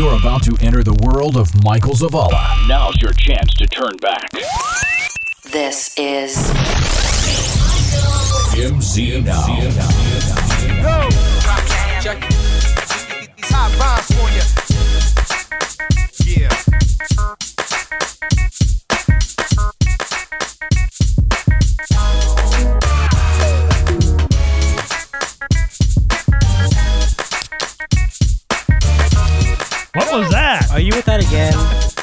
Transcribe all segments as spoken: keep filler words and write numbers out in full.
You're about to enter the world of Michael Zavala. Now's your chance to turn back. This is M Z Now. Yo, check these hot rhymes for you. Yeah. What was that? Are you with that again?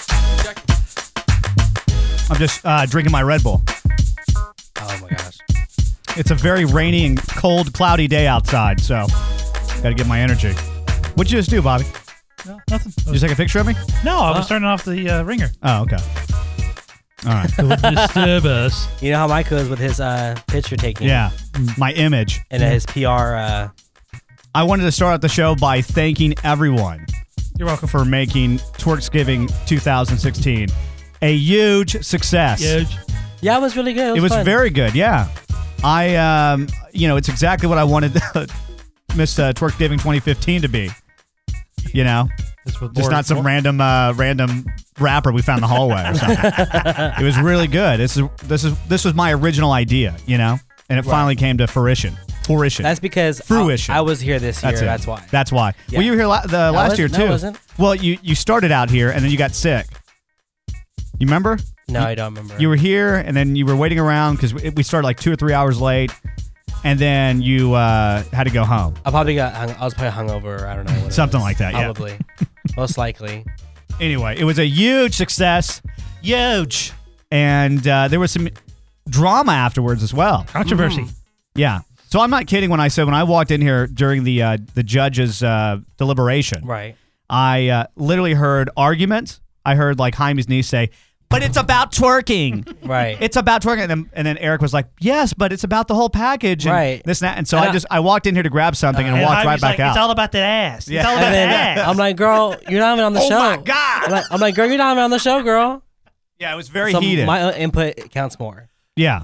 I'm just uh, drinking my Red Bull. Oh my gosh. It's a very rainy and cold, cloudy day outside, so got to get my energy. What'd you just do, Bobby? No, nothing. Did you take a picture of me? No, I was turning off the uh, ringer. Oh, okay. All right. Don't disturb us. You know how Michael is with his uh, picture taking. Yeah, my image. And his P R. Uh, I wanted to start out the show by thanking everyone. You're welcome. For making Twerksgiving twenty sixteen a huge success. Huge. Yeah, it was really good. It was, It was fun. very good, yeah. I, um, you know, it's exactly what I wanted Miss uh, Twerksgiving twenty fifteen to be. You know, This was just more- not some more- random, uh, random rapper we found in the hallway or something. It was really good. This is this is this was my original idea, you know, and it Right. finally came to fruition. Fruition. That's because Fruition. I, I was here this year. That's That's, it. why. That's why. Yeah. Well, you were here la- the last was- year no, too. I wasn't. Well, you you started out here and then you got sick. You remember? No, I don't remember. You were here and then you were waiting around because we we started like two or three hours late, and then you uh, had to go home. I probably got. Hung, I was probably hungover. I don't know. what it Something was. like that, yeah. Probably. Most likely. Anyway, it was a huge success. Huge. And uh, there was some drama afterwards as well. Controversy. Yeah. So I'm not kidding when I said when I walked in here during the uh, the judge's uh, deliberation, Right. I uh, literally heard arguments. I heard like Jaime's niece say, "But it's about twerking. Right. It's about twerking." And then, and then Eric was like, "Yes, but it's about the whole package." And Right. This and that. And so And I I- just I walked in here to grab something and And walked right Jaime's back like, out. It's all about that ass. Yeah. It's all about And that then ass. I'm like, girl, you're not even on the Oh show. my God. I'm like, I'm like, girl, you're not even on the show, girl. Yeah, it was very So heated. my input counts more. Yeah.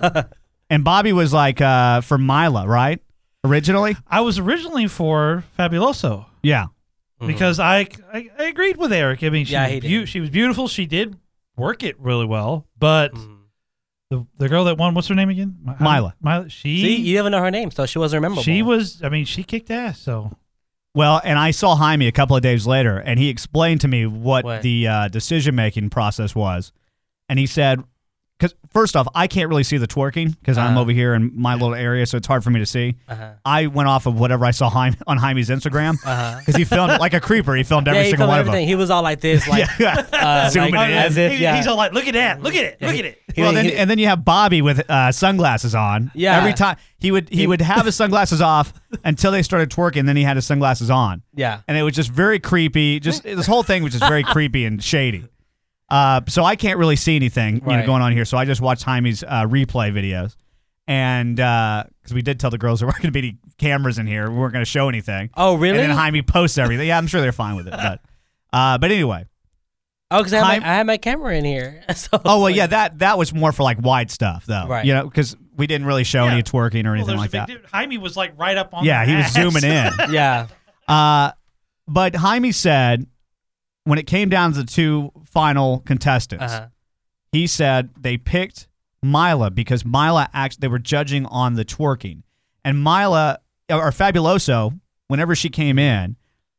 And Bobby was like uh, for Mila, right? Originally? I was originally for Fabuloso Yeah. because I, I I agreed with Eric. I mean, she, Yeah, was he did. beau- she was beautiful. She did work it really well. But Mhm. the the girl that won, what's her name again? Mi- Mila. Mila. She See, you even know her name, so she wasn't memorable. she was. I mean, she kicked ass. So Well, and I saw Jaime a couple of days later, and he explained to me what, What? the uh, decision-making process was. And he said, because first off, I can't really see the twerking because I'm Uh-huh. over here in my little area, so it's hard for me to see. Uh-huh. I went off of whatever I saw Jaime, on Jaime's Instagram because Uh-huh. he filmed it like a creeper. He filmed every Yeah, he single filmed one everything. of He was all like this, like, them. uh, Zooming like, in. as if, He- yeah. he's all like, "Look at that! Look at it! Look at it!" He- Well, then, he- and then you have Bobby with uh, sunglasses on. Yeah. Every time he would he, He- would have his sunglasses off until they started twerking. Then he had his sunglasses on, yeah. and it was just very creepy. Just this whole thing was just very creepy and shady. Uh, so I can't really see anything you know, Right. going on here. So I just watched Jaime's uh, replay videos, and because we did tell the girls there weren't going to be any cameras in here, we weren't going to show anything. Oh, really? And then Jaime posts everything. Yeah, I'm sure they're fine with it. But uh, but anyway. Oh, because I, had Jaime- my- I had my camera in here. So Oh well, it's yeah, like- that that was more for like wide stuff though, Right. You know, because we didn't really show Yeah. any twerking or Well, anything there's like a big that. difference. Jaime was like right up on. Yeah, the he was ass. zooming in. Yeah. Uh, but Jaime said when it came down to the two final contestants, Uh-huh. he said they picked Mila because Mila actually they were judging on the twerking, and Mila or Fabuloso, whenever she came in,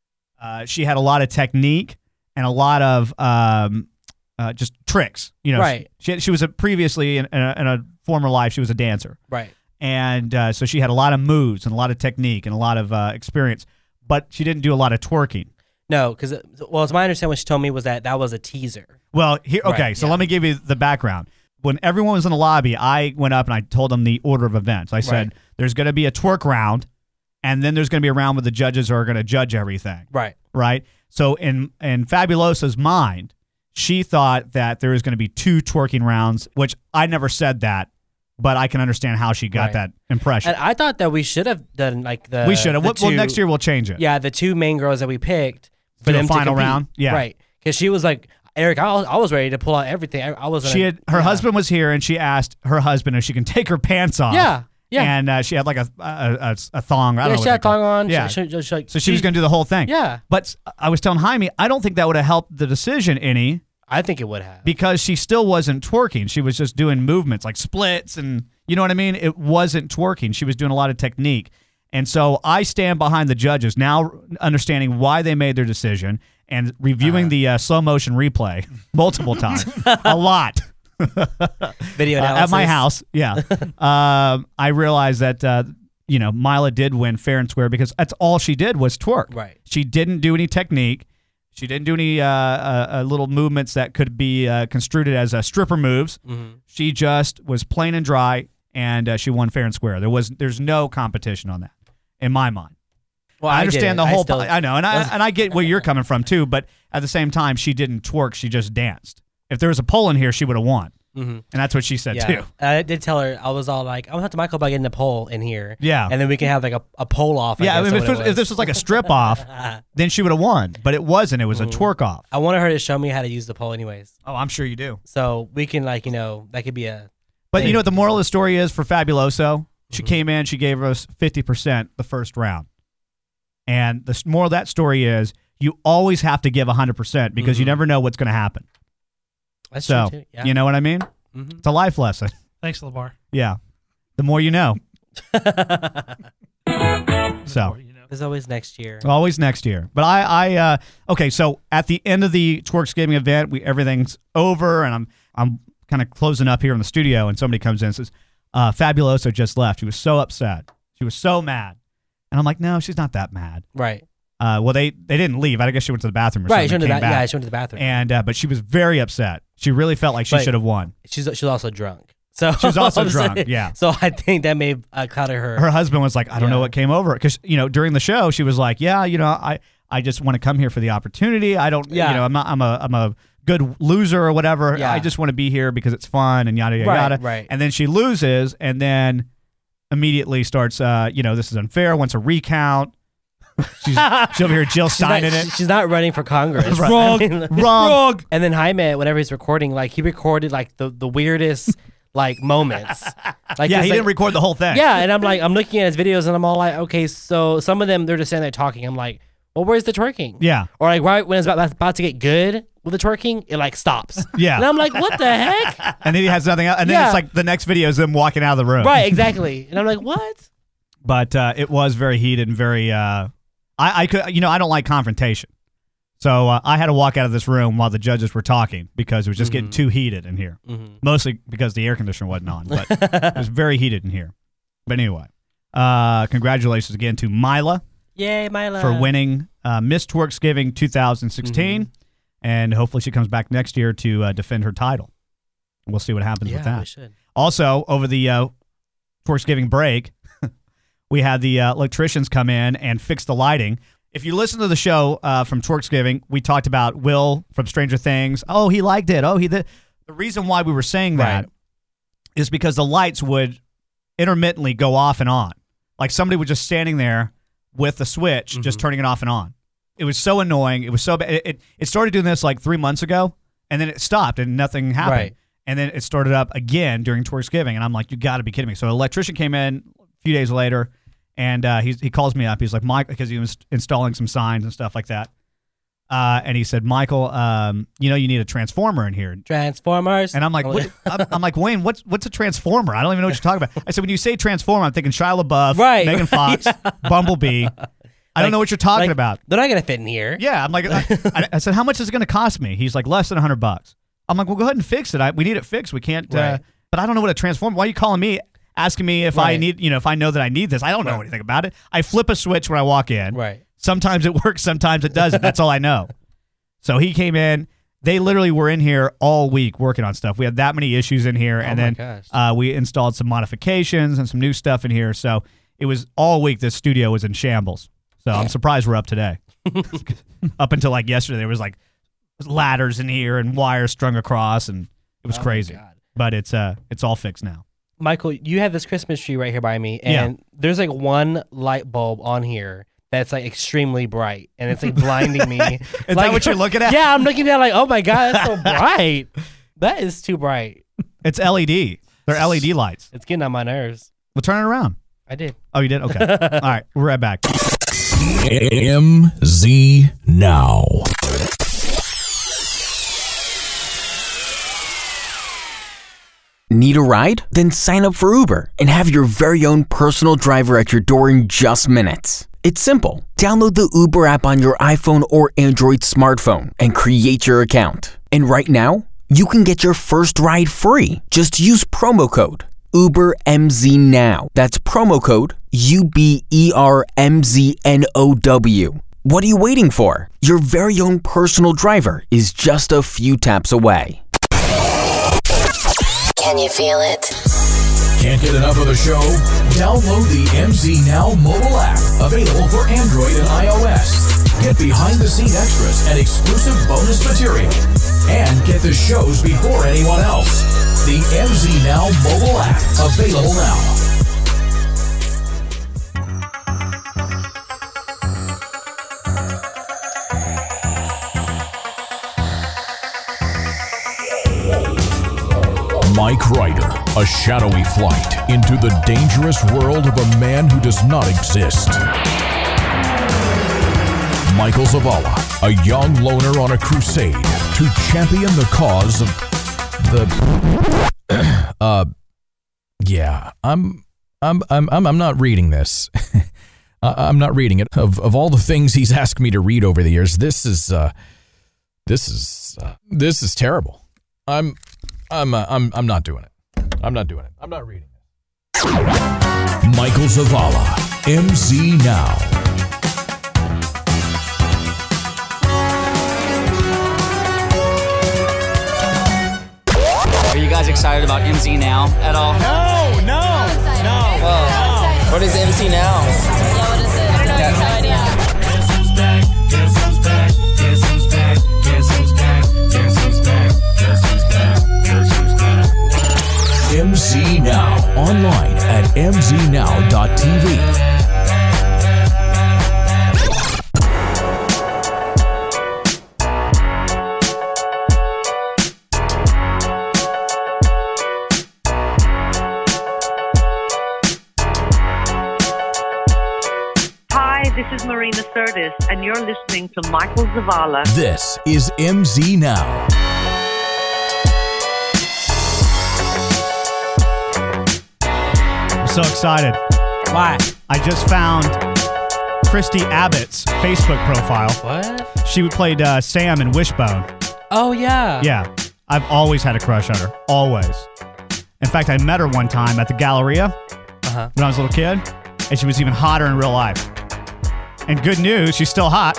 uh, she had a lot of technique and a lot of um, uh, just tricks. You know, Right. She she, she was a previously in, in, a, in a former life she was a dancer. Right. And uh, so she had a lot of moves and a lot of technique and a lot of uh, experience, but she didn't do a lot of twerking. No, because, well, it's my understanding what she told me was that that was a teaser. Well, here, okay, Right, so yeah. let me give you the background. When everyone was in the lobby, I went up and I told them the order of events. I said, Right. there's going to be a twerk round, and then there's going to be a round where the judges are going to judge everything, Right. right? So in, in Fabulosa's mind, she thought that there was going to be two twerking rounds, which I never said that, but I can understand how she got Right. that impression. And I thought that we should have done, like, the. we should have. the Well, well, two- next year we'll change it. Yeah, the two main girls that we picked for Do a them to final compete. round? Yeah. Right. Because she was like, Eric, I was, I was ready to pull out everything. I, I was. She had her yeah. husband was here, and she asked her husband if she can take her pants off. Yeah. Yeah. And uh, she had like a a, a, a thong. I don't Yeah, know she what had they call tongue it. on. Yeah. She, she, she, like, So she was going to do the whole thing. Yeah. But I was telling Jaime, I don't think that would have helped the decision any I think it would have. because she still wasn't twerking. She was just doing movements like splits and, you know what I mean? It wasn't twerking. She was doing a lot of technique. And so I stand behind the judges now, understanding why they made their decision and reviewing Uh-huh. the uh, slow motion replay multiple times. A lot. Video Uh, analysis. at my house, yeah. um, I realized that uh, you know Mila did win fair and square because that's all she did was twerk. Right. She didn't do any technique. She didn't do any uh, uh, uh, little movements that could be uh, construed as uh, stripper moves. Mm-hmm. She just was plain and dry, and uh, she won fair and square. There was there's no competition on that in my mind. Well, I understand the I whole. still- I know, and I and I get where you're coming from too. But at the same time, she didn't twerk. She just danced. If there was a pole in here, she would have won. Mhm. And that's what she said Yeah. too. I did tell her, I was all like, I'm going to talk to Michael about getting a pole in here. Yeah. And then we can have like a, a pole off. I Yeah, I guess, mean, or if, what it- it if this was like a strip off, then she would have won. But it wasn't. It was a twerk off. I wanted her to show me how to use the pole anyways. Oh, I'm sure you do. So we can like, you know, that could be a. But you thing. know what the moral of the story is for Fabuloso? She Mhm. came in, she gave us fifty percent the first round. And the s- moral of that story is you always have to give one hundred percent because you Mhm. never know what's going to happen. That's So, true too. Yeah. you know what I mean? Mhm. It's a life lesson. Thanks, LeVar. Yeah. The more you know. So. You know. There's always next year. Always next year. But I, I, uh, okay. So at the end of the Twerksgiving event, we everything's over, and I'm, I'm kind of closing up here in the studio, and somebody comes in and says, uh, "Fabuloso just left. She was so upset. She was so mad." And I'm like, "No, she's not that mad." Right. Uh, well, they, they didn't leave. I guess she went to the bathroom or Right. She something. went to and the came ba- yeah, back. she went to the bathroom. And uh, but she was very upset. She really felt like she But- should have won. she's she's also drunk. So She was also drunk, yeah. So I think that may have uh, clouded her. Her husband was like, "I don't know Yeah. what came over," because you know during the show she was like, "Yeah, you know, I, I just want to come here for the opportunity. I don't, Yeah. you know, I'm not, I'm a, I'm a good loser or whatever. Yeah. I just want to be here because it's fun and yada yada Right, yada." right. And then she loses, and then immediately starts, uh, you know, this is unfair. Wants a recount. She's, she's over here, Jill She's not, signing it. she's not running for Congress. Right. I mean, Wrong. And then Jaime, whenever he's recording, like he recorded like the, the weirdest like moments. Like Yeah, it's he like- didn't record the whole thing. Yeah, and I'm like, I'm looking at his videos, and I'm all like, okay, so some of them they're just sitting there talking. I'm like, well, where's the twerking? Yeah. Or like right when it's about about to get good with the twerking, it like stops. Yeah. And I'm like, what the heck? And then he has nothing else. And then Yeah. it's like the next video is them walking out of the room. Right, exactly. And I'm like, what? But uh, it was very heated and very. Uh, I, I could, you know, I don't like confrontation, so uh, I had to walk out of this room while the judges were talking because it was just getting too heated in here. Mhm. Mostly because the air conditioner wasn't on, but it was very heated in here. But anyway, uh, congratulations again to Mila Yay, Mila. for winning uh, Miss Twerksgiving twenty sixteen, and hopefully she comes back next year to uh, defend her title. We'll see what happens Yeah, with that. we should. Also, over the uh, Twerksgiving break, we had the uh, electricians come in and fix the lighting. If you listen to the show uh, from Twerksgiving, we talked about Will from Stranger Things. Oh, he liked it. Oh, he did. The reason why we were saying that is Right. because the lights would intermittently go off and on. Like somebody was just standing there with the switch, just Mhm. turning it off and on. It was so annoying. It was so bad. It, it, it started doing this like three months ago, and then it stopped and nothing happened. Right. And then it started up again during Twerksgiving, and I'm like, you got to be kidding me. So an electrician came in a few days later, and uh, he he calls me up. He's like, Mike, because he was installing some signs and stuff like that. Uh, and he said, Michael, um, you know, you need a transformer in here. Transformers. And I'm like, what? I'm, I'm like, Wayne, what's what's a transformer? I don't even know what you're talking about. I said, when you say transformer, I'm thinking Shia LaBeouf, Right. Megan Fox, Bumblebee. I don't Like- know what you're talking like, about. They're not gonna fit in here. Yeah, I'm like, I, I- I said, how much is it going to cost me? He's like, less than a hundred bucks. I'm like, well, go ahead and fix it. I, we need it fixed. We can't. Uh, Right. but I don't know what a transformer. Why are you calling me, asking me if I Right. need, you know, if I know that I need this? I don't know Right. anything about it. I flip a switch when I walk in. Right. Sometimes it works. Sometimes it doesn't. That's all I know. So he came in. They literally were in here all week working on stuff. We had that many issues in here, and Oh my then gosh. uh, we installed some modifications and some new stuff in here. So it was all week. This studio was in shambles. So I'm surprised we're up today. Up until like yesterday, there was like ladders in here and wires strung across, and it was Oh my crazy. God. But it's uh, it's all fixed now. Michael, you have this Christmas tree right here by me, Yeah. and there's like one light bulb on here that's like extremely bright, and it's like blinding me. Is Like- that what you're looking at? Yeah, I'm looking at it like, oh my god, that's so bright. That is too bright. It's L E D. They're L E D lights. It's getting on my nerves. Well, turn it around. I did. Oh, you did? Okay. All right. We're right back. M Z Now. Need a ride? Then sign up for Uber and have your very own personal driver at your door in just minutes. It's simple. Download the Uber app on your iPhone or Android smartphone and create your account. And right now, you can get your first ride free. Just use promo code UberMZNow. That's promo code U B E R M Z N O W. What are you waiting for? Your very own personal driver is just a few taps away. Can you feel it? Can't get enough of the show? Download the M Z Now mobile app, available for Android and iOS. Get behind-the-scene extras and exclusive bonus material. And get the shows before anyone else. The M Z Now mobile app, available now. Mike Ryder, a shadowy flight into the dangerous world of a man who does not exist. Michael Zavala, a young loner on a crusade to champion the cause of the... uh, yeah, I'm, I'm, I'm, I'm, I'm not reading this. I'm not reading it. Of, of all the things he's asked me to read over the years, this is, uh, this is, uh, this is terrible. I'm... I'm, uh, I'm I'm not doing it. I'm not doing it. I'm not reading it. Michael Zavala, M Z Now. Are you guys excited about M Z Now at all? No, no, no. Well, what is M Z Now? Yeah, what is it? I don't know. I have no idea. Guess who's back? Guess who's back? Guess who's back? Guess who's back? Guess who's back? Guess who's back? Guess who's back? M Z Now, online at m z now dot t v. Hi, this is Marina Sirtis, and you're listening to Michael Zavala. This is M Z Now. I'm so excited. Why? I just found Christy Abbott's Facebook profile. What? She played uh, Sam in Wishbone. Oh, yeah. Yeah. I've always had a crush on her. Always. In fact, I met her one time at the Galleria Uh-huh. when I was a little kid, and she was even hotter in real life. And good news, she's still hot.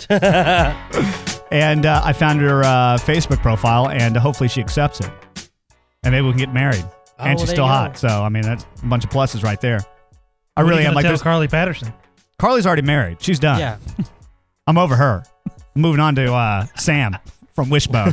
And uh, I found her uh, Facebook profile, and hopefully she accepts it. And maybe we can get married. Oh, and well, she's there still you go. hot. So, I mean, that's a bunch of pluses right there. I What are really you am gonna like tell this. Carly Patterson. Carly's already married. She's done. Yeah. I'm over her. I'm moving on to uh, Sam from Wishbone.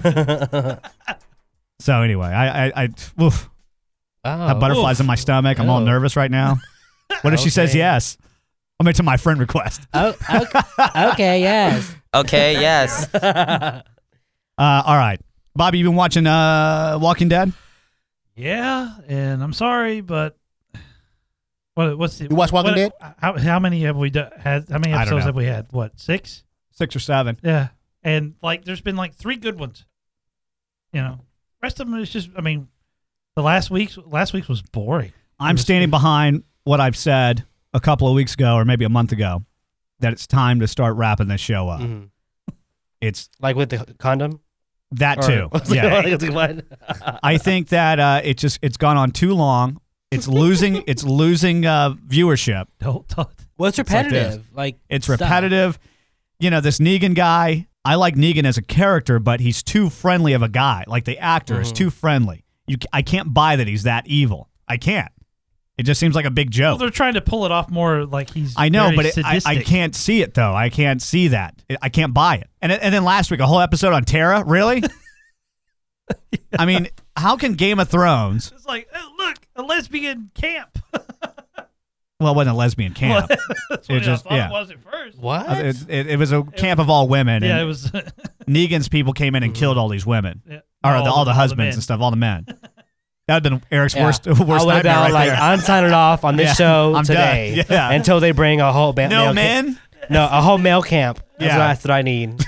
So anyway, I, I, I oof, Oh. I have butterflies Oof. in my stomach. I'm all Oh. nervous right now. What if she says Okay. yes? I'm into my friend request. Oh, okay. Okay, yes. Okay, yes. Uh, all right, Bobby, you been watching uh, Walking Dead? Yeah, and I'm sorry, but what? What's the? You watch Walking what, Dead? How, how many have we do, had? How many I don't episodes know. have we had? What, six? Six or seven. Yeah, and like, there's been like three good ones. You know, rest of them is just. I mean, the last week's last week's was boring. I'm was- standing behind what I've said a couple of weeks ago, or maybe a month ago, that it's time to start wrapping this show up. Mhm. It's Like with the condom? that Or- too. Yeah. What? I think that uh, it just it's gone on too long. It's losing it's losing uh, viewership. Don't, don't. Well, it's like this. repetitive. Like, It's stuff. repetitive. You know, this Negan guy, I like Negan as a character, but he's too friendly of a guy. Like the actor is Mhm. too friendly. You, I can't buy that he's that evil. I can't. It just seems like a big Well, joke. they're trying to pull it off more like he's. I know, very but it, I, I sadistic. can't see it though. I can't see that. I can't buy it. And and then last week, a whole episode on Tara. Really? I mean, how can Game of Thrones? It's like, oh, look, a lesbian camp. Well, it wasn't a lesbian camp. That's It what just- I thought yeah. it was at first. What? It, it, it was a camp of all women. Yeah, and it was. Negan's people came in and killed all these women, Yeah. or All the, all the- the all the husbands men. and stuff, all the men. That would have been Eric's Yeah. worst, worst I would have nightmare been right like, there. I'm signing off on this Yeah, show I'm done. today Yeah. until they bring a whole ba- No male men? Camp. No, a whole male camp. That's, Yeah. what, that's what I need.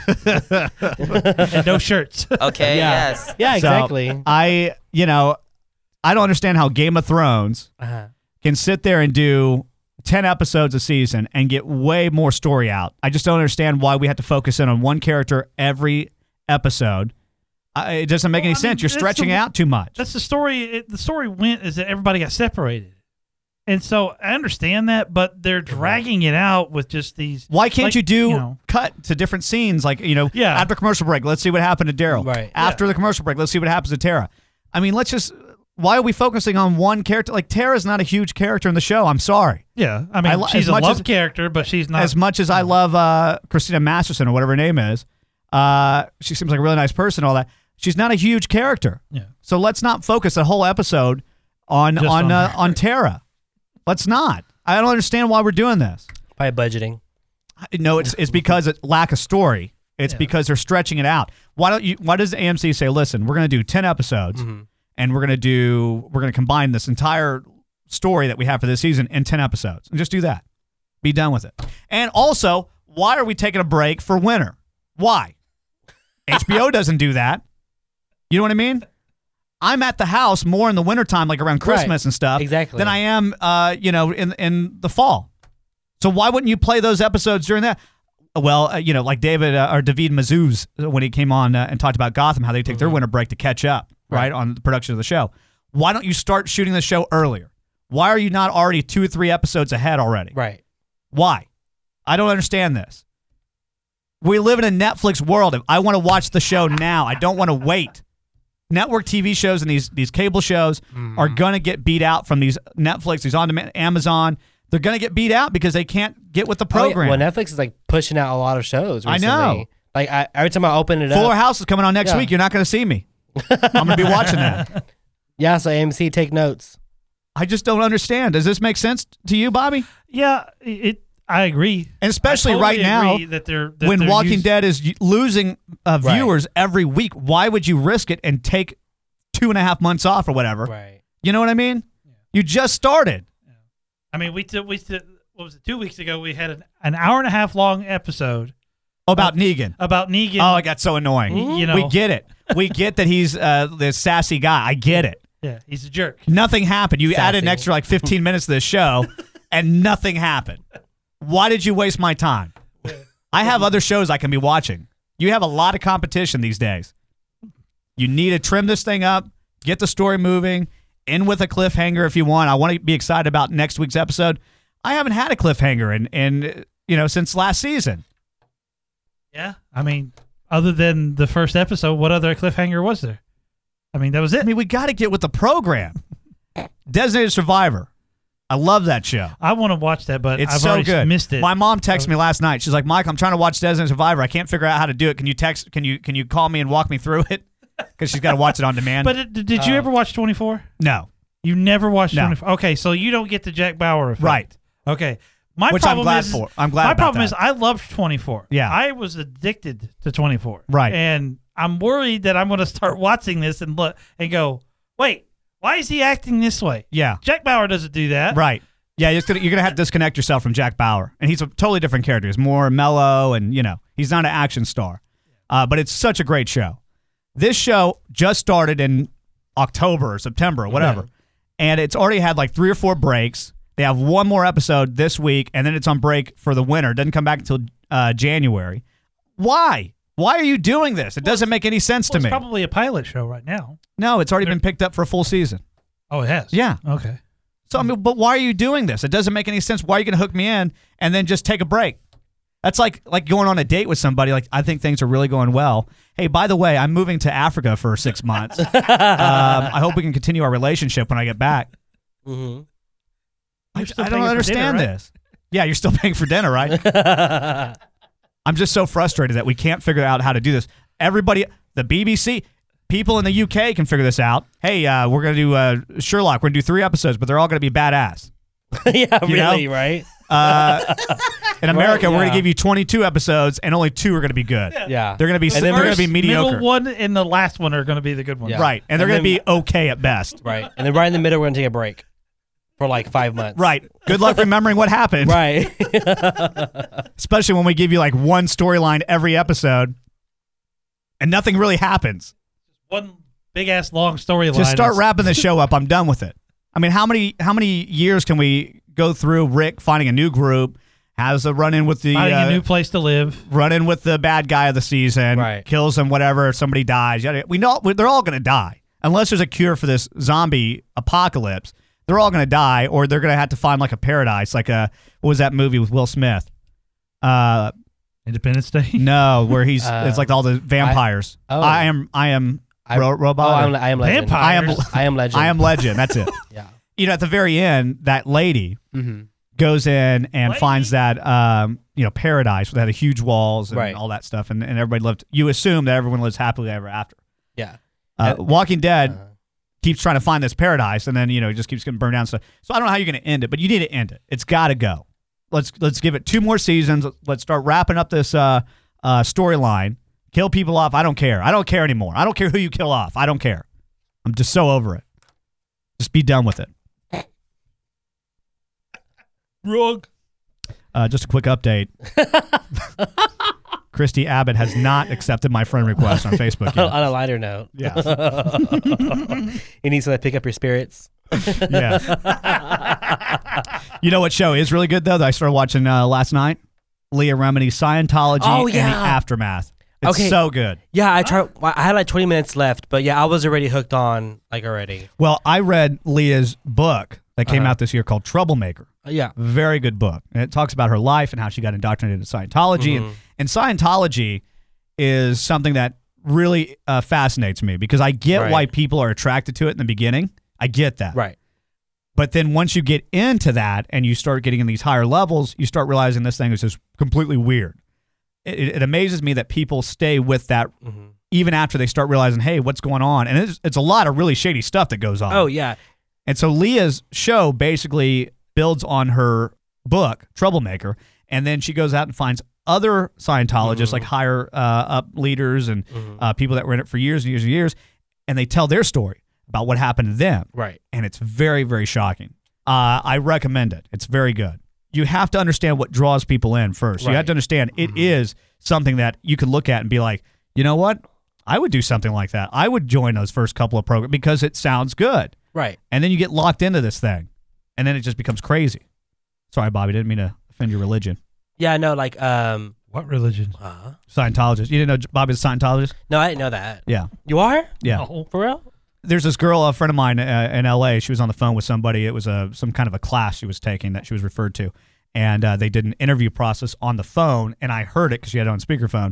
And no shirts. Okay, Yeah. yes. Yeah, So, exactly. I, you know, I don't understand how Game of Thrones Uh-huh. can sit there and do ten episodes a season and get way more story out. I just don't understand why we have to focus in on one character every episode. I, it doesn't make Well, any I mean, sense. You're that's stretching the- out too much. That's the story. It, the story went is that everybody got separated. And so I understand that, but they're dragging it out with just these. Why can't like, you do you know, cut to different scenes? Like, you know, Yeah. after commercial break, let's see what happened to Daryl. Right. After the commercial break, let's see what happens to Tara. I mean, let's just. Why are we focusing on one character? Like, Tara's not a huge character in the show. I'm sorry. Yeah, I mean, I li- she's as a much love as- character, but she's not. As much as I love uh, Christina Masterson or whatever her name is, uh, she seems like a really nice person. All that. She's not a huge character. Yeah. So let's not focus a whole episode on Just on on uh, her. on Tara. Let's not. I don't understand why we're doing this. By budgeting. No, it's it's because it lack of story. It's Yeah. because they're stretching it out. Why don't you? Why does A M C say, listen, we're going to do ten episodes, Mm-hmm. and we're going to do we're going to combine this entire story that we have for this season in ten episodes, and just do that. Be done with it. And also, why are we taking a break for winter? Why? H B O doesn't do that. You know what I mean? I'm at the house more in the wintertime, like around Christmas Right. and stuff, Exactly. than I am, uh, you know, in in the fall. So why wouldn't you play those episodes during that? Well, uh, you know, like David uh, or David Mazouz when he came on uh, and talked about Gotham, how they take their winter break to catch up, right, on the production of the show. Why don't you start shooting the show earlier? Why are you not already two or three episodes ahead already? Right. Why? I don't understand this. We live in a Netflix world. If I want to watch the show now, I don't want to wait. Network T V shows and these these cable shows Mm-hmm. are going to get beat out from these Netflix, these on-demand, Amazon. They're going to get beat out because they can't get with the Oh, yeah. program. Well, Netflix is like pushing out a lot of shows. I Recently. know. Like I, every time I open it Fuller up. House is coming on next Yeah. week. You're not going to see me. I'm going to be watching that. Yeah, so A M C, take notes. I just don't understand. Does this make sense to you, Bobby? Yeah, it. I agree. And especially I totally right now, agree that they're, that when they're Walking used- Dead is y- losing uh, Right. viewers every week, why would you risk it and take two and a half months off or whatever? Right. You know what I mean? You just started. I mean, we took we took, what was it? Two weeks ago, we had an, an hour and a half long episode About Uh, Negan. about Negan. Oh, it got so annoying. Y- you know. we get it. We get that he's uh, this sassy guy. I get it. Yeah, he's a jerk. Nothing happened. You added an Sassy. extra like fifteen minutes to the show, and nothing happened. Why did you waste my time? I have other shows I can be watching. You have a lot of competition these days. You need to trim this thing up, get the story moving, end with a cliffhanger if you want. I want to be excited about next week's episode. I haven't had a cliffhanger in, in you know, since last season. Yeah, I mean, other than the first episode, what other cliffhanger was there? I mean, that was it. I mean, we got to get with the program. Designated Survivor. I love that show. I want to watch that, but It's I've so already good. missed it. My mom texted me last night. She's like, "Mike, I'm trying to watch Designated Survivor. I can't figure out how to do it. Can you text? Can you can you call me and walk me through it? Because she's got to watch it on demand." But it, did you Oh. ever watch twenty-four? no, You never watched No. twenty-four. Okay, so you don't get the Jack Bauer effect. right. Okay. My Which I'm problem glad is, for. I'm glad My about problem that. is I loved twenty-four. Yeah. I was addicted to twenty-four. Right. And I'm worried that I'm going to start watching this and look and go, wait, why is he acting this way? Yeah, Jack Bauer doesn't do that. right. Yeah, you're gonna, you're gonna have to disconnect yourself from Jack Bauer, and he's a totally different character. He's more mellow, and you know, he's not an action star. Uh, but it's such a great show. This show just started in October or September or whatever, Yeah. and it's already had like three or four breaks. They have one more episode this week, and then it's on break for the winter. It doesn't come back until uh, January. Why? Why are you doing this? It doesn't make any sense Well, to it's me. probably a pilot show right now. No, it's already been picked up for a full season. Oh, it has? Yeah. Okay. So I mean, but why are you doing this? It doesn't make any sense. Why are you going to hook me in and then just take a break? That's like like going on a date with somebody. Like, I think things are really going well. Hey, by the way, I'm moving to Africa for six months. um, I hope we can continue our relationship when I get back. Mm-hmm. I, You're still I don't paying for understand dinner, right? this. Yeah, you're still paying for dinner, right? I'm just so frustrated that we can't figure out how to do this. Everybody, the B B C, people in the U K can figure this out. Hey, uh, we're going to do uh, Sherlock. We're going to do three episodes, but they're all going to be badass. Yeah, You know? really, right? Uh, in America, Right, we're going yeah. to give you twenty-two episodes, and only two are going to be good. Yeah. They're going to be And they're then going to be First, mediocre. Middle one and the last one are going to be the good ones. Yeah. Right, and they're And going to then- be okay at best. Right. And then right in the middle, we're going to take a break for like five months. Right. Good luck remembering what happened. Right. Especially when we give you like one storyline every episode, and nothing really happens. One big ass long storyline. Just start is- wrapping the show up. I'm done with it. I mean, how many how many years can we go through Rick finding a new group, has a run in with the finding uh, a new place to live. run in with the bad guy of the season, Right. kills him, whatever. Somebody dies. yada- We know they're all going to die unless there's a cure for this zombie apocalypse. They're all going to die, or they're going to have to find like a paradise, like a what was that movie with Will Smith? Uh, Independence Day. no, where he's Uh, it's like all the vampires. I- oh. I am I am I- ro- robot. Oh, I'm, I am legend. Vampire. I am I am legend. I am legend. That's it. Yeah. You know, at the very end, that lady Mm-hmm. goes in and Lady. finds that um, you know paradise that had huge walls and Right. all that stuff, and, and everybody lived. You assume that everyone lives happily ever after. Yeah. Uh, Uh, Walking Dead uh-huh. keeps trying to find this paradise, and then you know it just keeps getting burned down. So, so I don't know how you're going to end it, but you need to end it. It's got to go. Let's let's give it two more seasons. Let's start wrapping up this uh, uh, storyline. Kill people off. I don't care. I don't care anymore. I don't care who you kill off. I don't care. I'm just so over it. Just be done with it. Wrong. Uh, just a quick update. Christy Abbott has not accepted my friend request on Facebook yet. On a lighter note. Yeah. You need something to pick up your spirits. Yeah. You know what show is really good, though, that I started watching uh, last night? Leah Remini's Scientology Oh, and the yeah. Aftermath. It's Okay. so good. Yeah, I tried. I had like twenty minutes left, but yeah, I was already hooked on like already. Well, I read Leah's book that came Uh-huh. out this year called Troublemaker. Uh, Yeah. Very good book. And it talks about her life and how she got indoctrinated into Scientology. Mhm. And, and Scientology is something that really uh, fascinates me because I get Right. why people are attracted to it in the beginning. I get that. Right. But then once you get into that and you start getting in these higher levels, you start realizing this thing is just completely weird. It, it amazes me that people stay with that Mhm. even after they start realizing, hey, what's going on? And it's, it's a lot of really shady stuff that goes on. Oh yeah. And so Leah's show basically builds on her book, Troublemaker, and then she goes out and finds other Scientologists, Mhm. like higher uh, up leaders and Mhm. uh, people that were in it for years and years and years, and they tell their story about what happened to them. Right. And it's very, very shocking. Uh, I recommend it. It's very good. You have to understand what draws people in first. You have Right. to understand it is something that you could look at and be like, you know what? I would do something like that. I would join those first couple of programs because it sounds good. Right. And then you get locked into this thing, and then it just becomes crazy. Sorry, Bobby, didn't mean to offend your religion. Yeah. No. Like. Um. What religion? Uh, Scientologist. You didn't know Bobby's a Scientologist? no, I didn't know that. Yeah. You are? Yeah. No. For real? There's this girl, a friend of mine uh, in L A. She was on the phone with somebody. It was a some kind of a class she was taking that she was referred to, and uh, they did an interview process on the phone, and I heard it because she had it on speakerphone,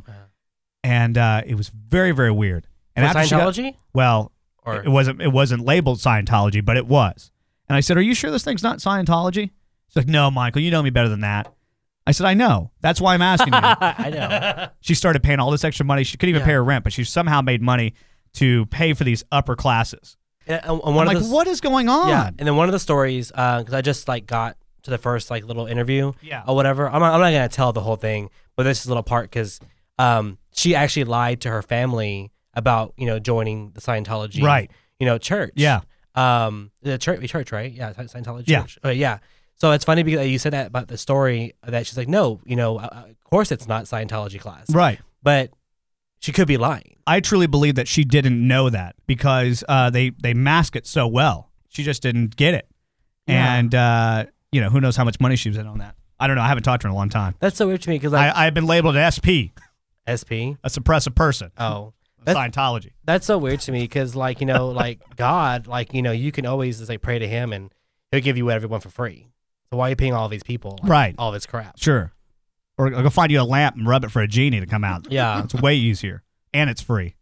and uh, it was very, very weird. And For after she got- Scientology? well, Or- it wasn't it wasn't labeled Scientology, but it was. And I said, "Are you sure this thing's not Scientology?" She's like, "No, Michael, you know me better than that." I said, "I know. That's why I'm asking you." I know. She started paying all this extra money. She couldn't even Yeah. pay her rent, but she somehow made money to pay for these upper classes. And, and I'm one like, of the, what is going on? Yeah. And then one of the stories, because I just like got to the first like little interview. Yeah. Or whatever. I'm not, I'm not gonna tell the whole thing, but this is a little part because um she actually lied to her family about you know joining the Scientology Right. you know church. Yeah. Um. The church. Church. Right. Yeah. Scientology. Yeah. Church. Uh, yeah. So it's funny because you said that about the story that she's like, no, you know, uh, of course it's not Scientology class. Right. But she could be lying. I truly believe that she didn't know that because uh, they they mask it so well. She just didn't get it, Yeah. and uh, you know who knows how much money she was in on that. I don't know. I haven't talked to her in a long time. That's so weird to me because like I, I've been labeled an S P, S P. a suppressive person. Oh. That's, That's- Scientology. That's so weird to me because, like, you know, like God, like, you know, you can always just like pray to Him and He'll give you whatever you want for free. So why are you paying all these people, like, Right. all this crap? Sure. Or I'll go find you a lamp and rub it for a genie to come out. Yeah. It's way easier, and it's free.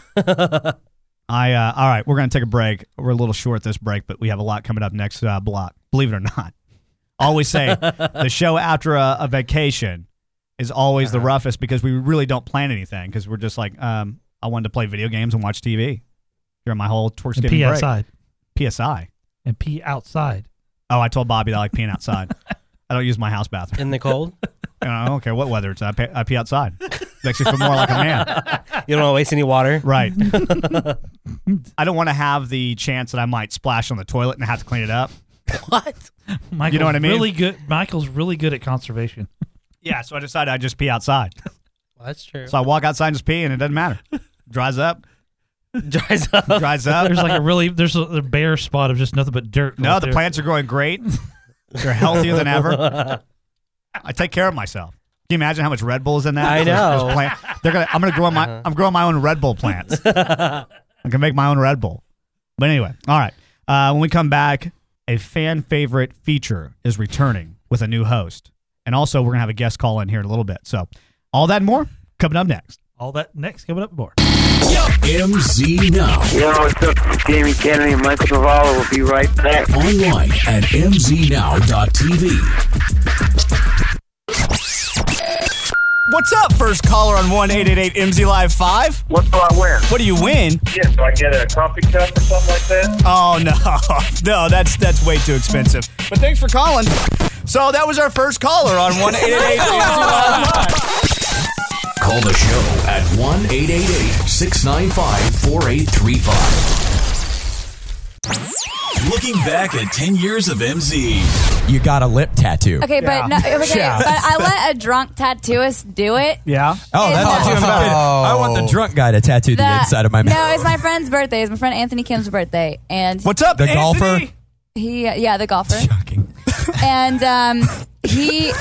I uh, all right. We're gonna take a break. We're a little short this break, but we have a lot coming up next uh, block. Believe it or not, always say the show after a, a vacation is always the Uh-huh. roughest because we really don't plan anything because we're just like, um, I wanted to play video games and watch T V during my whole And Thanksgiving pee break. outside. P S I. And pee outside. Oh, I told Bobby that I like peeing outside. I don't use my house bathroom. In the cold? You know, I don't care what weather it's. I pee, I pee outside. Makes me feel more like a man. You don't want to waste any water? Right. I don't want to have the chance that I might splash on the toilet and have to clean it up. What? Michael's You know what I mean? Really good. Michael's really good at conservation. Yeah, so I decided I'd just pee outside. Well, that's true. So I walk outside and just pee, and it doesn't matter. Dries up. Dries up. Dries up. There's like a really there's a, a bare spot of just nothing but dirt. No, right the there. plants are growing great. They're healthier than ever. I take care of myself. Can you imagine how much Red Bull is in that? I There's- know. there's plant- they're gonna. I'm gonna grow my. Uh-huh. I'm growing my own Red Bull plants. I can make my own Red Bull. But anyway, all right. Uh, when we come back, a fan favorite feature is returning with a new host, and also we're gonna have a guest call in here in a little bit. So, all that and more coming up next. All that next coming up more. M Z Now. Yo, what's up? It's Jamie Kennedy and Michael Zavala. We'll be right back. Online at m z now dot t v. What's up, first caller on one eight eight eight M Z Live five? What do I win? What do you win? Yeah, so I get a coffee cup or something like that? Oh, no. No, that's that's way too expensive. But thanks for calling. So that was our first caller on one eight eight eight M Z Live five. Call the show at one eight eight eight, six nine five, four eight three five. Looking back at ten years of M Z. You got a lip tattoo. Okay, but no, okay, Yeah. but I let a drunk tattooist do it. Yeah. Oh, that's It's not a- too bad. I want the drunk guy to tattoo the, The- inside of my mouth. No, it's my friend's birthday. It's my friend Anthony Kim's birthday, and What's up, The Anthony? golfer? he, yeah, the golfer, Shocking. and um, he,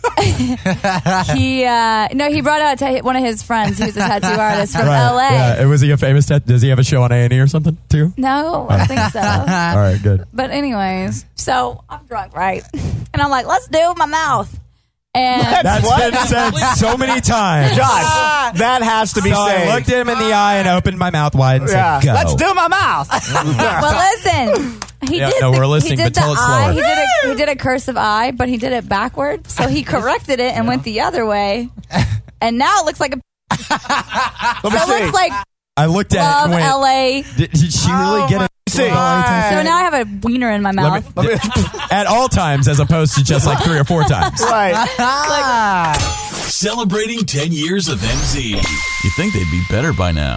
he, uh, no, he brought out ta- one of his friends who's a tattoo artist from L A. Yeah. Was he a famous tattoo? Does he have a show on A and E or something too? No, I don't think so. All right, good. But anyways, so I'm drunk, right? And I'm like, let's do my mouth. And That's what? been said so many times. Josh, that has to be So said. I looked him in the eye and opened my mouth wide and yeah. said, "Go." Let's do my mouth. well, listen. He Yeah, did. no, the, we're listening, he did but tell the it eye. slower. He did a he did a cursive eye, but he did it backwards. So he corrected it and went the other way. And now it looks like a. Let so me it see. looks like I looked at it love and went, L A. Did, did she really get it? See. So now I have a wiener in my mouth. Let me- at all times, as opposed to just like three or four times. Right. Celebrating ten years of M Z. You'd think they'd be better by now.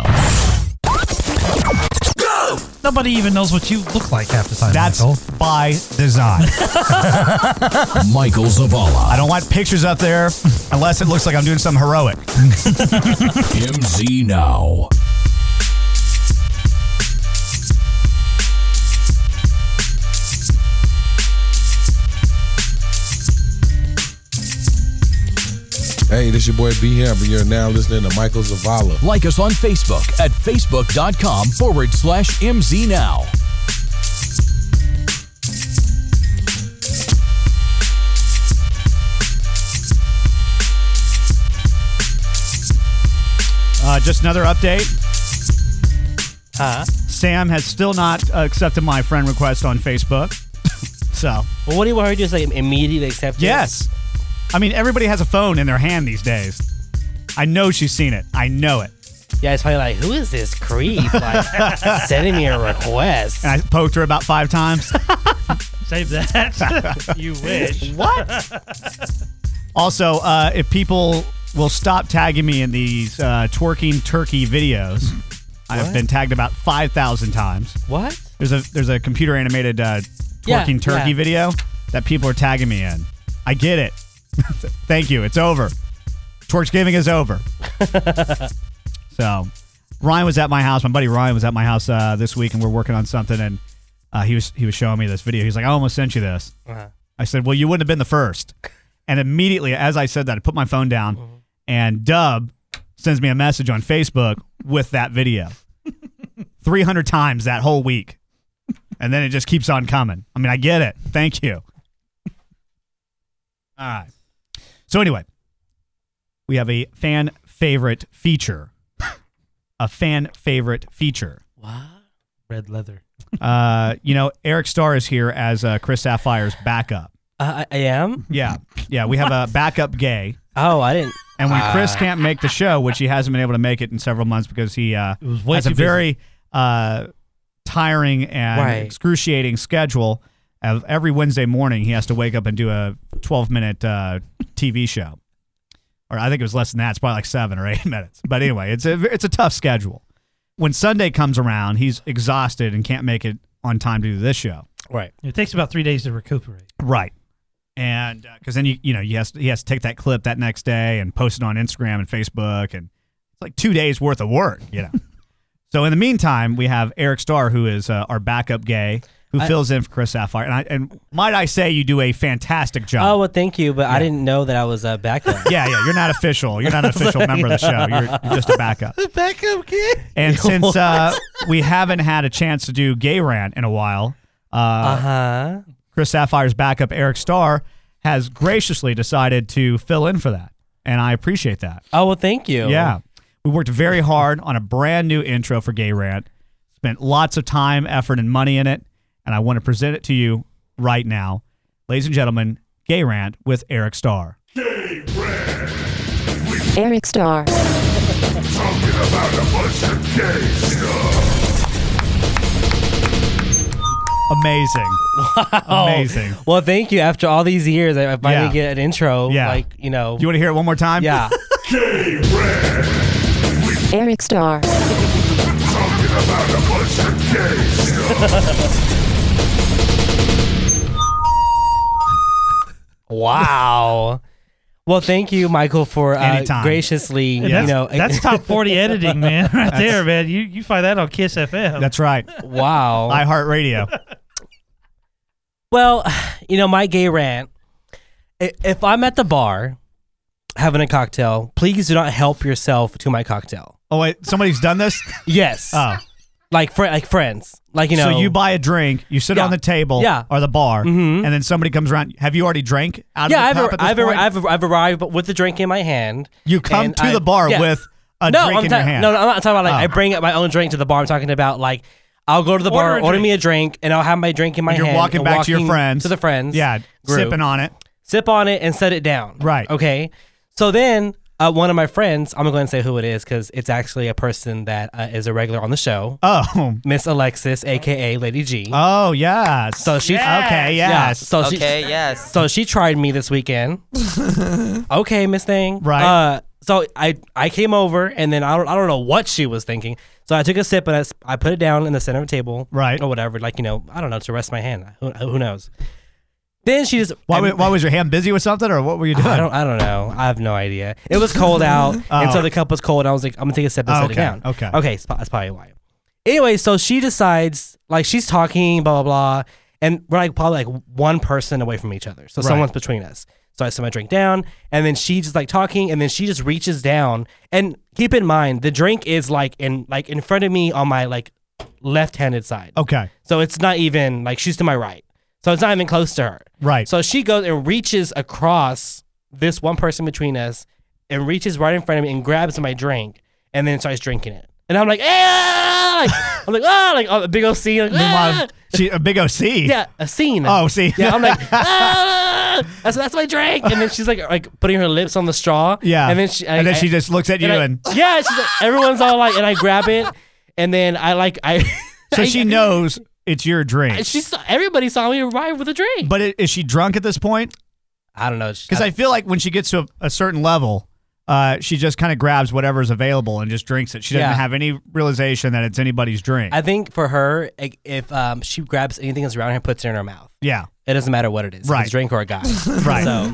Go! Nobody even knows what you look like half the time. That's Michael. by design. Michael Zavala. I don't want pictures up there unless it looks like I'm doing something heroic. M Z Now. Hey, this your boy B Hamp, and you're now listening to Michael Zavala. Like us on Facebook at facebook.com forward slash MZ Now. Uh, just another update. Huh? Sam has still not uh, accepted my friend request on Facebook. So, Well, what do you want her to do? Just like immediately accept it? yes. I mean, everybody has a phone in their hand these days. I know she's seen it. I know it. Yeah, it's probably like, who is this creep? Like, sending me a request. And I poked her about five times. Save that. You wish. What? Also, uh, if people will stop tagging me in these uh, twerking turkey videos, I've What? been tagged about five thousand times. What? There's a there's a computer animated uh, Yeah, twerking turkey yeah. video that people are tagging me in. I get it. Thank you. It's over. Twerksgiving is over. So, Ryan was at my house. My buddy Ryan was at my house uh, this week, and we're working on something. And uh, he was he was showing me this video. He's like, "I almost sent you this." Uh-huh. I said, "Well, you wouldn't have been the first." And immediately, as I said that, I put my phone down, Mm-hmm. and Dub sends me a message on Facebook with that video, three hundred times that whole week, and then it just keeps on coming. I mean, I get it. Thank you. All right. So anyway, we have a fan favorite feature. A fan favorite feature. What? Red leather. Uh, you know, Eric Starr is here as uh, Chris Sapphire's backup. Uh, I, I am? Yeah. Yeah, we have a backup gay. Oh, I didn't. And when Chris Uh. can't make the show, which he hasn't been able to make it in several months because he uh, It was way has a too busy. very uh, tiring and Right. excruciating schedule Of every Wednesday morning, he has to wake up and do a twelve-minute uh, T V show. Or I think it was less than that. It's probably like seven or eight minutes. But anyway, it's a, it's a tough schedule. When Sunday comes around, he's exhausted and can't make it on time to do this show. Right. It takes about three days to recuperate. Right. And because uh, then you you know he has, to, he has to take that clip that next day and post it on Instagram and Facebook. And it's like two days worth of work, you know. So in the meantime, we have Eric Starr, who is uh, our backup gay, who I, fills in for Chris Sapphire. And, I, and might I say, you do a fantastic job. Oh, well, thank you, but yeah. I didn't know that I was a backup. yeah, yeah, you're not official. You're not an official like, member of the show. You're, you're just a backup. Backup kid. And since uh, we haven't had a chance to do Gay Rant in a while, uh, uh-huh. Chris Sapphire's backup, Eric Starr, has graciously decided to fill in for that. And I appreciate that. Oh, well, thank you. Yeah. We worked very hard on a brand new intro for Gay Rant. Spent lots of time, effort, and money in it, and I want to present it to you right now. Ladies and gentlemen, Gay Rant with Eric Starr. Gay Rant. Eric Starr. Talking about a bunch of gay stuff. Amazing. Wow. Amazing. Well, thank you. After all these years, I finally Yeah. get an intro. Yeah. Like, you know. Do you want to hear it one more time? Yeah. Gay Rant. Eric Starr. Talking about a bunch of gay stuff. Wow. Well, thank you, Michael, for uh, Anytime. graciously, And you that's, know. that's top forty editing, man, right there, man. You you find that on Kiss F M. That's right. Wow. iHeartRadio. Well, you know, my gay rant, i- if I'm at the bar having a cocktail, please do not help yourself to my cocktail. Oh, wait. Somebody's done this? Yes. Oh. Like fr- like friends. Like, you know. So you buy a drink, you sit Yeah. on the table Yeah. or the bar, Mhm. and then somebody comes around. Have you already drank out yeah, of the I've, cup at this I've, point? I've, I've arrived with the drink in my hand. You come and to I- the bar yeah. with a no, drink I'm in ta- your hand. No, no, I'm not talking about like Oh. I bring my own drink to the bar. I'm talking about like I'll go to the Order bar, a order drink. me a drink, and I'll have my drink in my When you're hand. walking and back to your walking friends. To the friends. Yeah, group, sipping on it. Sip on it and set it down. Right. Okay. So then uh, one of my friends, I'm going to go ahead and say who it is because it's actually a person that uh, is a regular on the show. Oh. Miss Alexis, a k a. Lady G. Oh, yes. So she Okay, yes. Yeah, so she, Okay, yes. So she tried me this weekend. Okay, Miss Thing. Right. Uh, so I I came over and then I don't I don't know what she was thinking. So I took a sip and I, s- I put it down in the center of the table. Right. Or whatever. Like, you know, I don't know, to rest my hand. Who, who knows? Then she just. Why, I, wa- why was your hand busy with something, or what were you doing? I don't I don't know. I have no idea. It was cold out, Oh. and so the cup was cold. And I was like, I'm gonna take a sip and Oh, set it okay, down. okay. Okay, so that's probably why. Anyway, so she decides, like, she's talking, blah blah blah, and we're like probably like one person away from each other. So Right. someone's between us. So I set my drink down, and then she just like talking, and then she just reaches down. And keep in mind, the drink is like in like in front of me on my like left-handed side. Okay. So it's not even like she's to my right. So it's not even close to her. Right. So she goes and reaches across this one person between us and reaches right in front of me and grabs my drink and then starts drinking it. And I'm like, ah! Like, I'm like, ah! Like, oh, a big old scene. Like, Meanwhile, ah! she, a big O C. Yeah, a scene. Oh, see. Yeah, I'm like, ah! That's, that's my drink. And then she's like, like putting her lips on the straw. Yeah. And then she, And I- then I- she just looks at you I- and- yeah, she's like, everyone's all like, and I grab it. And then I like, I. So I- she knows it's your drink. She saw, everybody saw me arrive with a drink. But i- is she drunk at this point? I don't know. Because I feel like when she gets to a, a certain level, uh, she just kind of grabs whatever's available and just drinks it. She doesn't Yeah. have any realization that it's anybody's drink. I think for her, like, if um, she grabs anything that's around her and puts it in her mouth, yeah. it doesn't matter what it is, if Right. it's a drink or a guy. Right. So,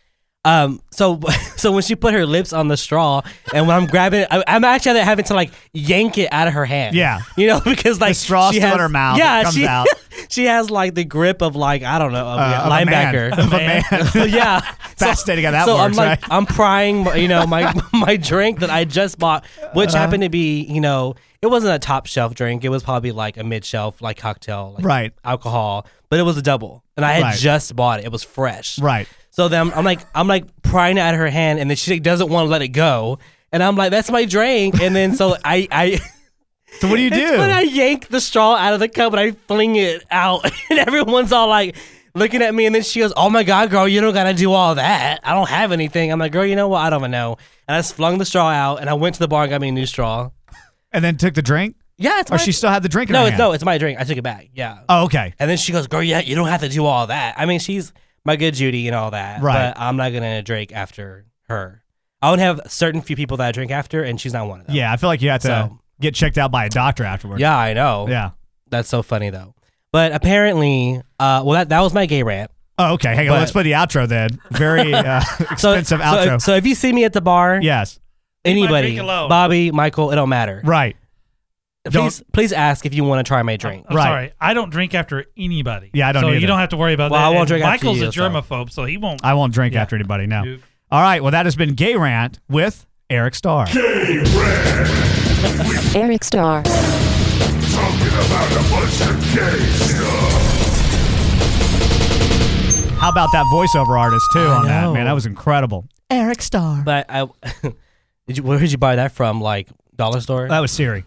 um, so, so when she put her lips on the straw, and when I'm grabbing it, I, I'm actually having to like yank it out of her hand. Yeah. You know, because like The straw's she still in has, her mouth. Yeah, It comes she, out. she has like the grip of like I don't know, of, Uh, a of a man. linebacker. Of a man. yeah. Fascinating how that so works, I'm like, right? I'm prying, you know, my my drink that I just bought, which Uh-huh. happened to be, you know, it wasn't a top shelf drink. It was probably like a mid shelf, like cocktail, like Right. alcohol, but it was a double, and I had Right. just bought it. It was fresh. Right. So then I'm, I'm like, I'm like prying it out of her hand, and then she like, doesn't want to let it go, and I'm like, that's my drink, and then so I I. So what do you It's do? when I yank the straw out of the cup and I fling it out, and everyone's all like looking at me, and then she goes, "Oh my god, girl, you don't gotta do all that. I don't have anything." I'm like, "Girl, you know what? I don't even know." And I just flung the straw out, and I went to the bar and got me a new straw. And then took the drink? Yeah, it's Or my she still had the drink in no, her it's, hand? no, it's my drink. I took it back. Yeah. Oh, okay. And then she goes, "Girl, yeah, you don't have to do all that." I mean, she's my good Judy and all that, Right. but I'm not gonna drink after her. I would have certain few people that I drink after, and she's not one of them. Yeah, I feel like you have to So- get checked out by a doctor afterwards. Yeah, I know. Yeah. That's so funny though. But apparently, uh, well, that that was my gay rant. Oh, okay. Hang on. But- Let's play the outro then. Very uh, expensive so, outro. So, so if you see me at the bar, yes, Leave my anybody, drink alone. Bobby, Michael, it don't matter. Right. Please, please ask if you want to try my drink. I'm sorry. I don't drink after anybody. Yeah, I don't So either. you don't have to worry about Well, that. I won't And drink after Michael's you, a so. germaphobe, so he won't. I won't drink Yeah. after anybody now. Nope. All right. Well, that has been Gay Rant with Eric Starr. Eric Starr. How about that voiceover artist too I on that, know. man? That was incredible. Eric Starr. But I, did you? Where did you buy that from? Like dollar store? That was Siri.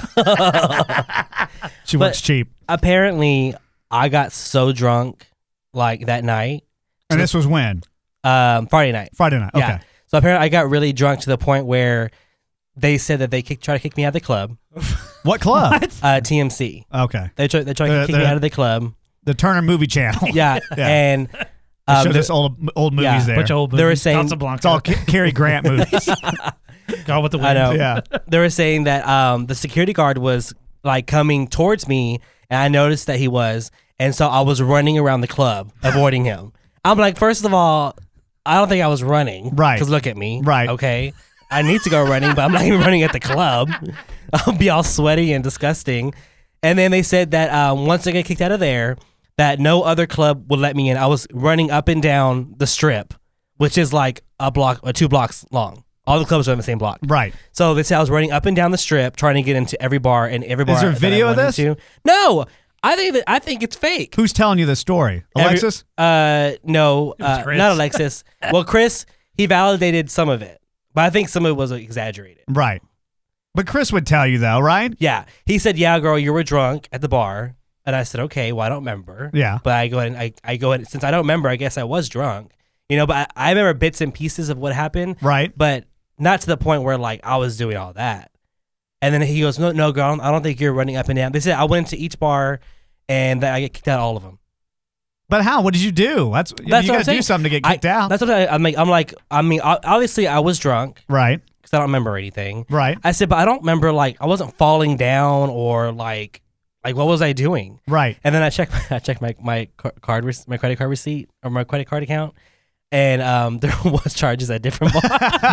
She But works cheap. Apparently, I got so drunk like that night. And this was when? Um, Friday night. Friday night. Yeah. Okay. So apparently, I got really drunk to the point where they said that they kick, try to kick me out of the club. What club? Uh, T M C. Okay. They try, they try to The- kick the- me out of the club. The Turner Movie Channel. Yeah, Yeah. and They um, showed the- us old old movies yeah, there. Bunch of old They were movies. saying- Casablanca. It's all Ca- Cary Grant movies. Gone with the Wind. I know. Yeah. They were saying that um, the security guard was like coming towards me, and I noticed that he was, and so I was running around the club, avoiding him. I'm like, first of all, I don't think I was running. Right. Because look at me. Right. Okay. I need to go running, but I'm not even running at the club. I'll be all sweaty and disgusting. And then they said that um, once I get kicked out of there, that no other club would let me in. I was running up and down the strip, which is like a block or two blocks long. All the clubs are in the same block. Right. So they said I was running up and down the strip trying to get into every bar and every bar. Is there that I video of went this? into. No, I think that I think it's fake. Who's telling you the story? Every- Alexis? uh, no, uh, Chris. not Alexis. Well, Chris, he validated some of it, but I think some of it was exaggerated. Right. But Chris would tell you though, right? Yeah, he said, "Yeah, girl, you were drunk at the bar," and I said, "Okay, well, I don't remember." Yeah. But I go ahead and I, I go ahead since I don't remember. I guess I was drunk, you know. But I, I remember bits and pieces of what happened. Right. But not to the point where like I was doing all that. And then he goes, "No, no, girl, I don't think you're running up and down." They said I went to each bar, and that I get kicked out of all of them. But how? What did you do? That's, That's you what got I'm to do saying. something to get I- kicked out. That's what I, I'm like. I'm like. I mean, o- obviously, I was drunk Right. because I don't remember anything. Right. I said, but I don't remember like I wasn't falling down or like like what was I doing? Right. And then I checked I checked my my car- card rec- my credit card receipt or my credit card account, and um there was charges at different bars.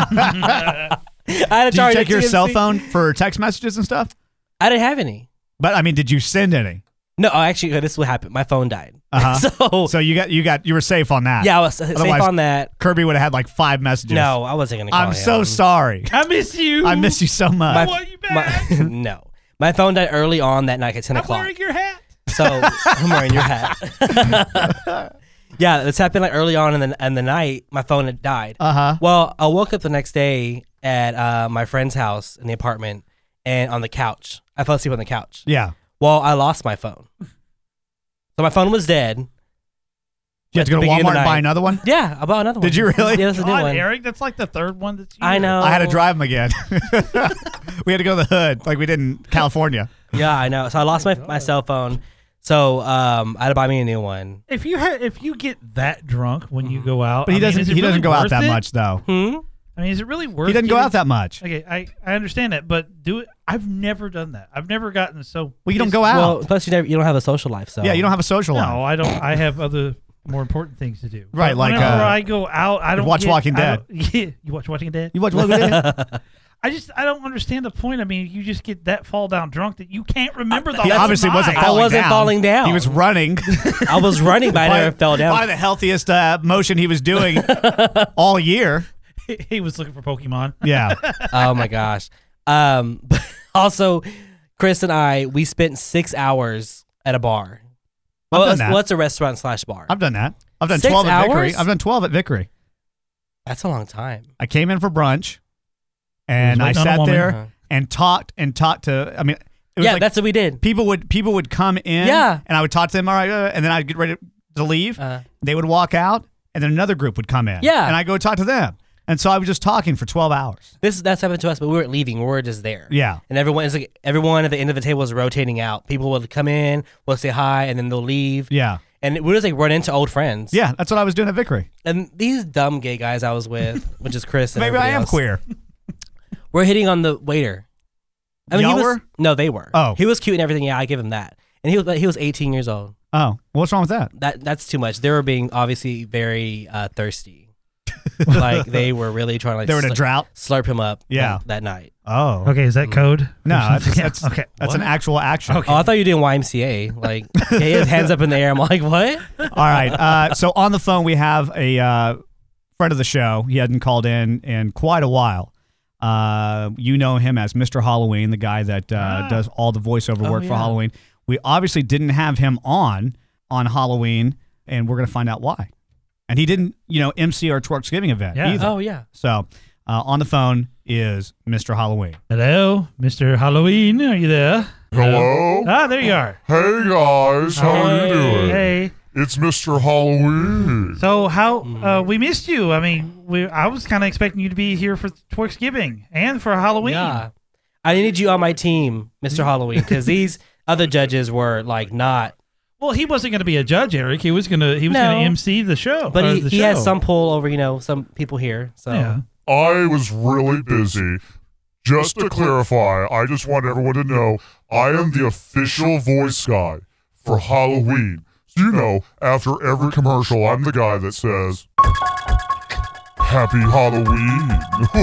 I had a Did you charge check at your T M C. cell phone for text messages and stuff? I didn't have any. But I mean, did you send any? No, oh, actually, this is what happened. My phone died. Uh-huh. So So you got you got you were safe on that. yeah, I was safe Otherwise, on that. Kirby would have had like five messages. No, I wasn't gonna. Call I'm him. so sorry. I miss you. I miss you so much. My, I want you back. my- no, my phone died early on that night at ten I'm o'clock. wearing your hat. So I'm wearing your hat. Yeah, this happened like early on in the in the night. My phone had died. Uh huh. Well, I woke up the next day at uh, my friend's house in the apartment, and on the couch, I fell asleep on the couch. Yeah. Well, I lost my phone, so my phone was dead. You have At to go the to beginning of Walmart the and buy night. another one? Yeah, I bought another one. Did you really? Yeah, that's a new God, one. Eric, that's like the third one that's. I know. I had to drive them again. We had to go to the hood like we did in California. Yeah, I know. So I lost my my cell phone. So um, I had to buy me a new one. If you ha- if you get that drunk when you go out, But he I mean, doesn't is it he doesn't really go out worth that it? much though. Hmm? I mean, is it really worth? He doesn't go getting- out that much. Okay, I, I understand that, but do it. I've never done that. I've never gotten so. Well, you don't pissed- go out. Well, plus you never, you don't have a social life. So Yeah, you don't have a social No, life. I don't. I have other more important things to do. Right, But like, whenever uh, I go out, I you don't watch get- Walking I Dead. don't- Yeah, you watch Walking Dead. You watch Walking Dead? I just I don't understand the point. I mean, you just get that fall down drunk that you can't remember the He whole obviously night. wasn't I falling wasn't down. falling down. He was running. I was running, but I By- never fell down. By the healthiest uh, motion he was doing all year. He was looking for Pokemon. Yeah. Oh my gosh. Um, but also, Chris and I, we spent six hours at a bar. I've Well, done it's, that. well, it's a restaurant slash bar. I've done that. I've done Six twelve at Vickery. hours? I've done twelve at Vickery. That's a long time. I came in for brunch, and I waiting on a sat woman. there Uh-huh. and talked and talked to. I mean, it was Yeah, like that's what we did. people would people would come in. Yeah. and I would talk to them. All right, uh, and then I'd get ready to leave. Uh, They would walk out, and then another group would come in. Yeah. and I go talk to them. And so I was just talking for twelve hours. This that's happened to us, but we weren't leaving. We were just there. Yeah. And everyone is like everyone at the end of the table is rotating out. People will come in, will say hi, and then they'll leave. Yeah. And we just like run into old friends. Yeah, that's what I was doing at Vickery. And these dumb gay guys I was with, which is Chris. And Maybe I everybody am else, queer. We're hitting on the waiter. I mean, Y'all he was, were? No, they were. Oh. He was cute and everything. Yeah, I give him that. And he was he was eighteen years old. Oh, what's wrong with that? That that's too much. They were being obviously very uh, thirsty. Like they were really trying to like They were in a slurp- drought? slurp him up. Yeah. that, that night. Oh. Okay, is that code? No, that's, that's, okay. that's an actual action. Oh, I thought you were doing Y M C A. Like yeah, he has hands up in the air. I'm like, what? All right. Uh, so on the phone, we have a uh, friend of the show. He hadn't called in in quite a while. Uh, you know him as Mister Halloween, the guy that uh, Ah. does all the voiceover Oh, work for yeah. Halloween. We obviously didn't have him on on Halloween, and we're going to find out why. And he didn't, you know, M C our Twerksgiving event Yeah. either. Oh yeah. So uh, on the phone is Mister Halloween. Hello, Mister Halloween. Are you there? Hello? Ah, there you are. Hey guys, how are you doing? Hey. It's Mister Halloween. So how uh, we missed you? I mean, we I was kind of expecting you to be here for Twerksgiving and for Halloween. Yeah. I needed you on my team, Mister Halloween, because these other judges were like not. Well, he wasn't going to be a judge, Eric. He was going to he was No. going to M C the show. But or he, the he show. has some pull over, you know, some people here. So Yeah. I was really busy. Just to clarify, I just want everyone to know I am the official voice guy for Halloween. So you know, after every commercial, I'm the guy that says, Happy Halloween.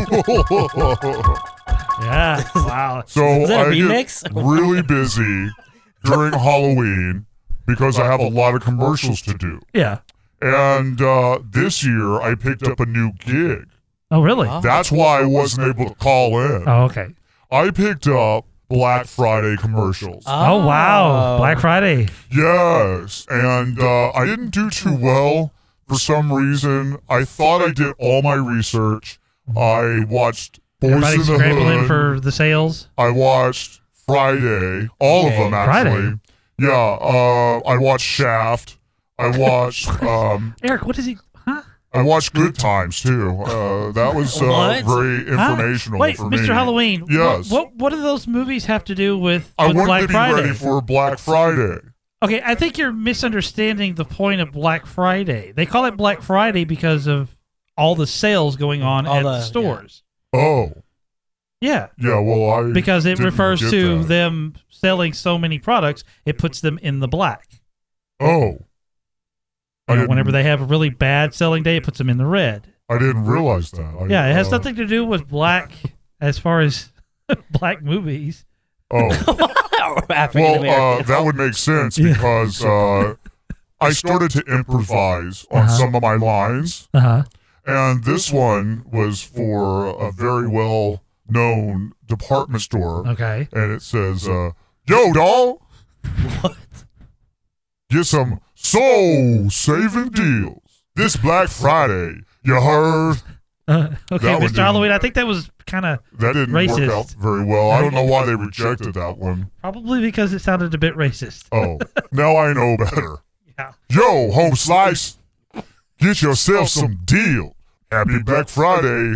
Yeah. Wow. So Is that a I remix? get really busy during Halloween because I have a lot of commercials to do. Yeah. And uh, this year I picked up a new gig. Oh, really? That's why I wasn't able to call in. Oh, okay. I picked up Black Friday commercials. Oh, wow. Black Friday. Yes. And uh, I didn't do too well for some reason. I thought I did all my research. I watched Boys Everybody's in the scrambling Hood. for the sales. I watched Friday, all of them actually. Friday? Yeah, uh, I watched Shaft. I watched. Um, Eric, what is he? Huh? I watched Good Times too. Uh, that was uh, What? very Huh? informational Wait, for me. Mister Halloween. Yes. What, what what do those movies have to do with, I with wanted Black to be Friday? ready for Black Friday. Okay, I think you're misunderstanding the point of Black Friday. They call it Black Friday because of all the sales going on All at the- the stores. Oh. Yeah. Yeah. Well, I Because it didn't refers get to that. them selling so many products, it puts them in the black. Oh. I You know, didn't- whenever they have a really bad selling day, it puts them in the red. I didn't realize that. I, Yeah, it has uh, nothing to do with black as far as black movies. Oh. African Well, uh, American. that would make sense because uh, I started to improvise on Uh-huh. some of my lines, Uh-huh. and this one was for a very well-known department store. Okay. And it says, uh, "Yo, dog, what? Get some soul-saving deals this Black Friday. You heard?" Uh, okay, That one Mister didn't- Halloween, I think that was kind of That didn't racist. work out very well. I don't know why they rejected that one. Probably because it sounded a bit racist. Oh, now I know better. Yeah. Yo, home slice, get yourself some deal. Happy Black Friday.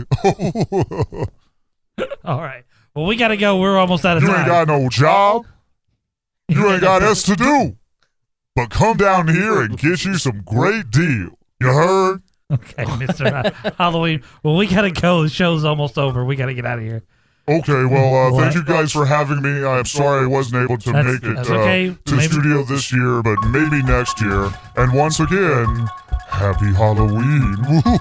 All right. Well, we got to go. We're almost out of You time. ain't got no job. You ain't got else to do. But come down here and get you some great deal. You heard? Okay, Mister Halloween. Well, we got to go. The show's almost over. We got to get out of here. Okay, well, uh, What? thank you guys for having me. I'm sorry I wasn't able to That's- make it that's uh, okay. to the Maybe- studio this year, but maybe next year. And once again, happy Halloween.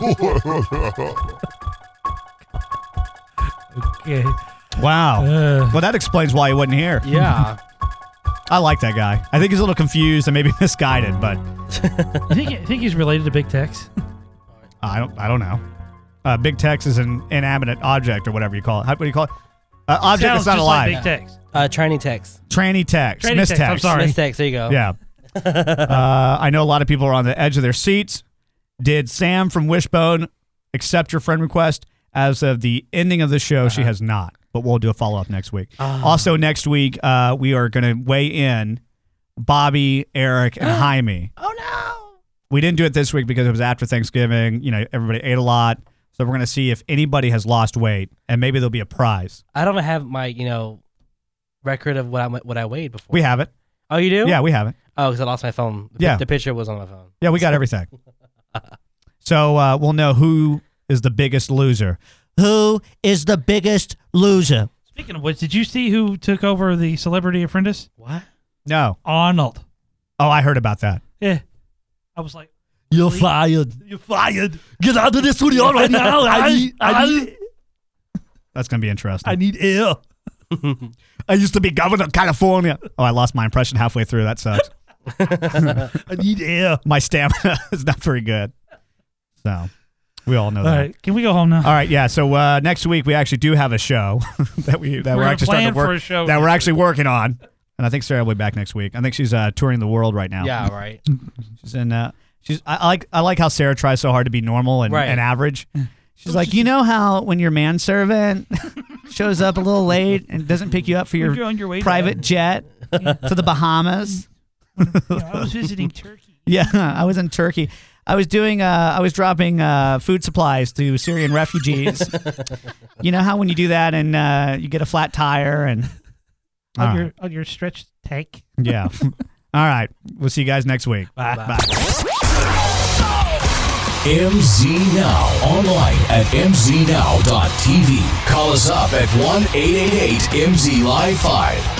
Okay. Wow. Uh. Well, that explains why he wasn't here. Yeah. I like that guy. I think he's a little confused and maybe misguided, but You think, you think he's related to Big Tex? I don't. I don't know. Uh, Big Tex is an inanimate object or whatever you call it. How, what do you call it? Uh, object Sounds that's not just alive. like Big Tex. Uh, tranny Tex. Tranny Tex. Tranny Miss Tex, I'm Tex. sorry. Miss Tex, there you go. Yeah. uh, I know a lot of people are on the edge of their seats. Did Sam from Wishbone accept your friend request? As of the ending of the show, Uh-huh. she has not. But we'll do a follow up next week. Ah. Also, next week, uh, we are going to weigh in Bobby, Eric, and Jaime. Oh no! We didn't do it this week because it was after Thanksgiving. You know, everybody ate a lot. So we're going to see if anybody has lost weight, and maybe there'll be a prize. I don't have my, you know, record of what I what I weighed before. We have it. Oh, you do? Yeah, we have it. Oh, because I lost my phone. The, Yeah. the picture was on my phone. Yeah, we got everything. So uh, we'll know who is the biggest loser. Who is the biggest loser? Speaking of which, did you see who took over the Celebrity Apprentice? What? No. Arnold. Oh, I heard about that. Yeah. I was like, You're really? fired. You're fired. Get out of the studio right now. I need, I need, That's going to be interesting. I need air. I used to be governor of California. Oh, I lost my impression halfway through. That sucks. I need air. My stamina is not very good. So we all know All that. right, can we go home now? All right, yeah. So uh, next week we actually do have a show that we that We're we're, gonna actually starting plan to work for a show that we're next actually working on, and I think Sarah will be back next week. I think she's uh, touring the world right now. Yeah, right. She's in. Uh, she's. I, I like. I like how Sarah tries so hard to be normal and, Right. and average. She's like, you know how when your manservant shows up a little late and doesn't pick you up for your, You're on your way to private that. jet to the Bahamas. You know, I was visiting Turkey. Yeah, I was in Turkey. I was doing. Uh, I was dropping uh, food supplies to Syrian refugees. You know how when you do that and uh, you get a flat tire and On All your right. on your stretched tank. yeah. All right, we'll see you guys next week. Bye. Bye. M Z Now. Online at m z now dot t v. Call us up at one eight eight eight M Z Live five.